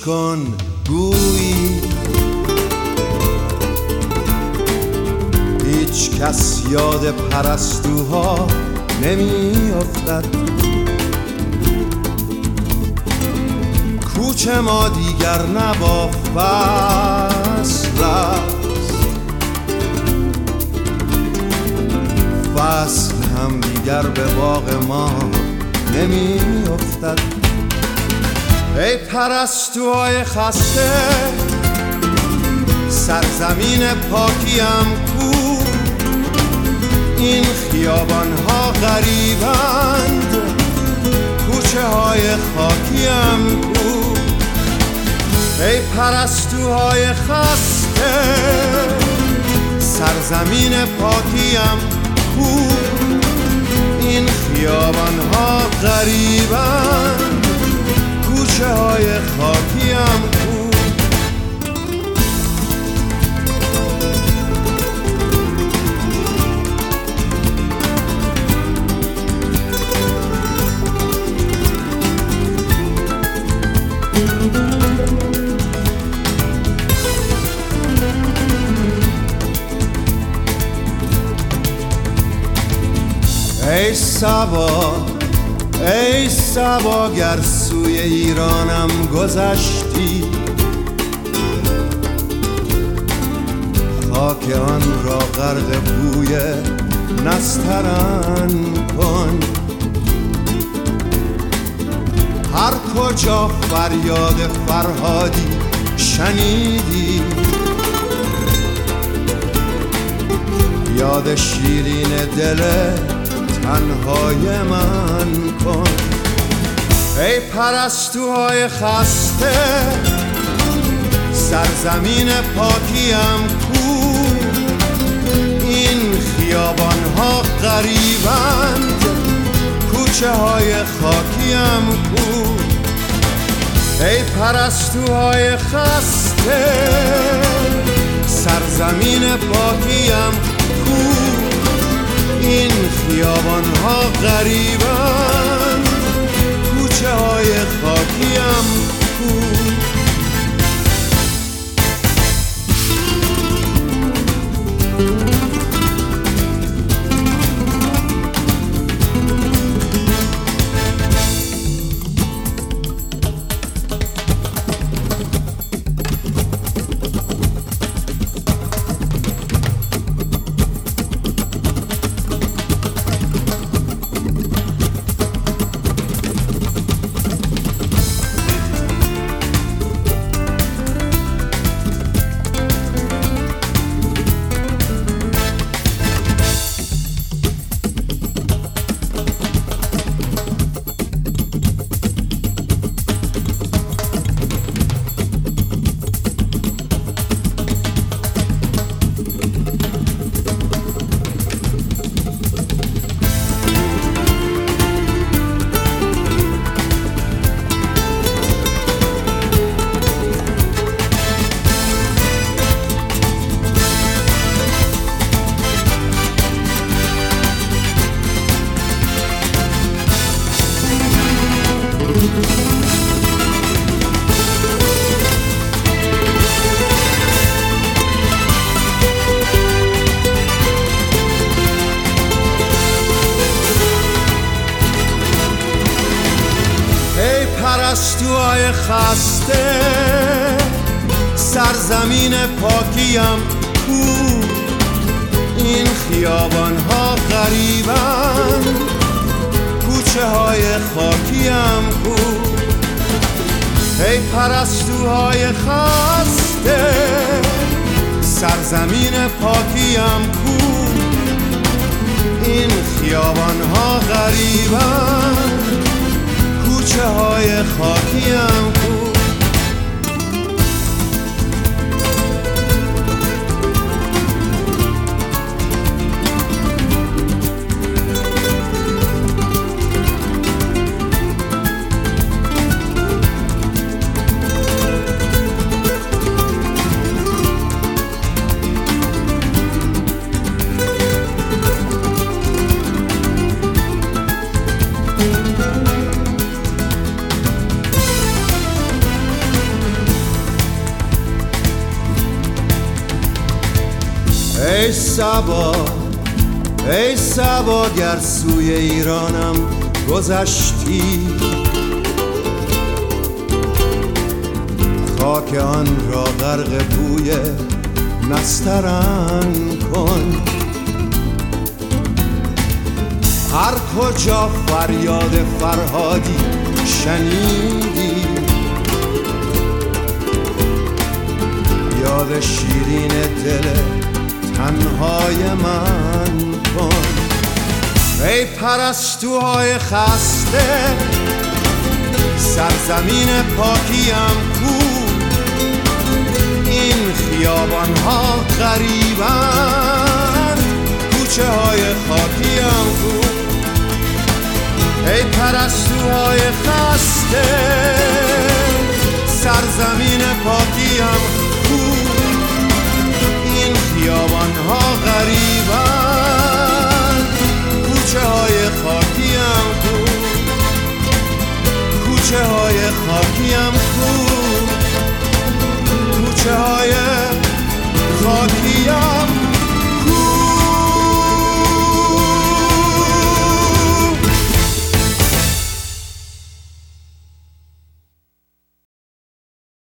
کن گویی هیچ کس یاد پرستوها نمی افتد. کوچه ما دیگر نبا فصل است، فصل هم دیگر به باغ ما نمی افتد. ای پرستوهای خسته سرزمین پاکیم کو، این خیابان ها غریبند کوچه های خاکیم کو. ای پرستوهای خسته سرزمین پاکیم کو، این خیابان ها غریبند کوچه های خاکیم کو. ای صبا ای صبا گر سوی ایرانم گذشتی، خاک آن را غرق بوی نسترن کن. هر کجا فریاد فرهادی شنیدی، یاد شیرین دل تنهای من کن. ای پرستوهای خسته سرزمین پاکیم کو، این خیابان ها غریبند کوچه های خاکیم کو. ای پرستوهای خسته سرزمین پاکیم کو، این خیابان ها غریبند کوچه های خاکیم کو. پرستوهای خسته سرزمین پاکیم کو، این خیابان ها غریبند کوچه های خاکیم کو. ای پرستوهای خسته سرزمین پاکیم کو، این خیابان ها غریبند کوچه های خاکیم کو. ای صبا ای صبا گر سوی ایرانم گذشتی، خاک آن را غرق بوی نسترن کن. هر کجا فریاد فرهادی شنیدی، یاد شیرین دل تنهای من کن. ای پرستوهای خسته سرزمین پاکیم کو، این خیابان ها غریبند کوچه های خاکیم کو. ای پرستوهای خسته سرزمین پاکیم کو، این خیابان ها غریبند کوچه های خاکیم کو، کوچه های خاکیم